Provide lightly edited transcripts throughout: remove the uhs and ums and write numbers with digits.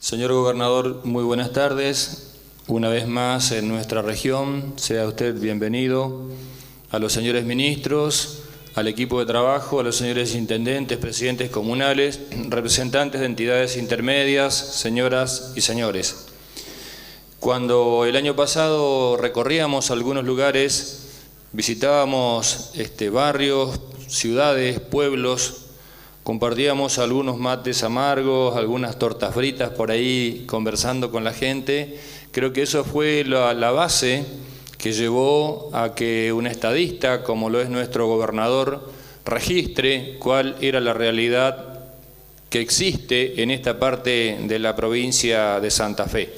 Señor Gobernador, muy buenas tardes. Una vez más en nuestra región, sea usted bienvenido. A los señores ministros, al equipo de trabajo, a los señores intendentes, presidentes comunales, representantes de entidades intermedias, señoras y señores. Cuando el año pasado recorríamos algunos lugares, visitábamos barrios, ciudades, pueblos, compartíamos algunos mates amargos, algunas tortas fritas por ahí conversando con la gente. Creo que eso fue la base que llevó a que un estadista, como lo es nuestro gobernador, registre cuál era la realidad que existe en esta parte de la provincia de Santa Fe,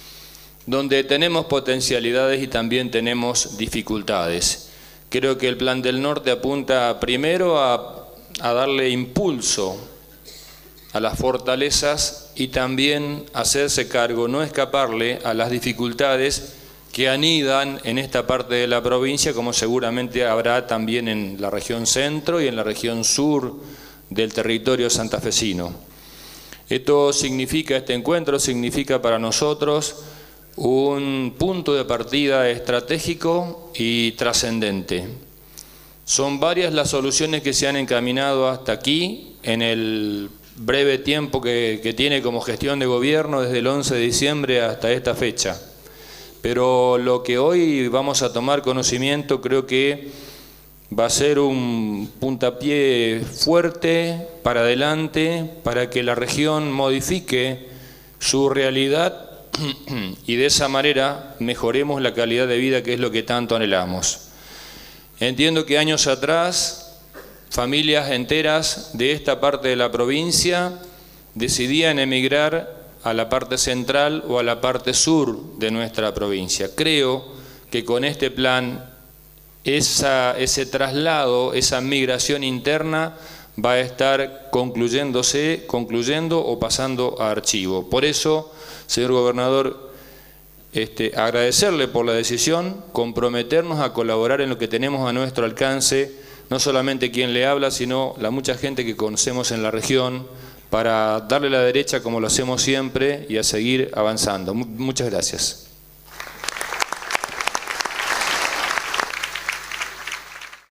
donde tenemos potencialidades y también tenemos dificultades. Creo que el Plan del Norte apunta primero a darle impulso a las fortalezas y también hacerse cargo, no escaparle a las dificultades que anidan en esta parte de la provincia, como seguramente habrá también en la región centro y en la región sur del territorio santafesino. Esto significa, este encuentro significa para nosotros un punto de partida estratégico y trascendente. Son varias las soluciones que se han encaminado hasta aquí en el breve tiempo que tiene como gestión de gobierno desde el 11 de diciembre hasta esta fecha. Pero lo que hoy vamos a tomar conocimiento creo que va a ser un puntapié fuerte para adelante para que la región modifique su realidad y de esa manera mejoremos la calidad de vida, que es lo que tanto anhelamos. Entiendo que años atrás, familias enteras de esta parte de la provincia decidían emigrar a la parte central o a la parte sur de nuestra provincia. Creo que con este plan, ese traslado, esa migración interna va a estar concluyendo o pasando a archivo. Por eso, señor gobernador, agradecerle por la decisión, comprometernos a colaborar en lo que tenemos a nuestro alcance, no solamente quien le habla, sino la mucha gente que conocemos en la región, para darle la derecha como lo hacemos siempre y a seguir avanzando. Muchas gracias.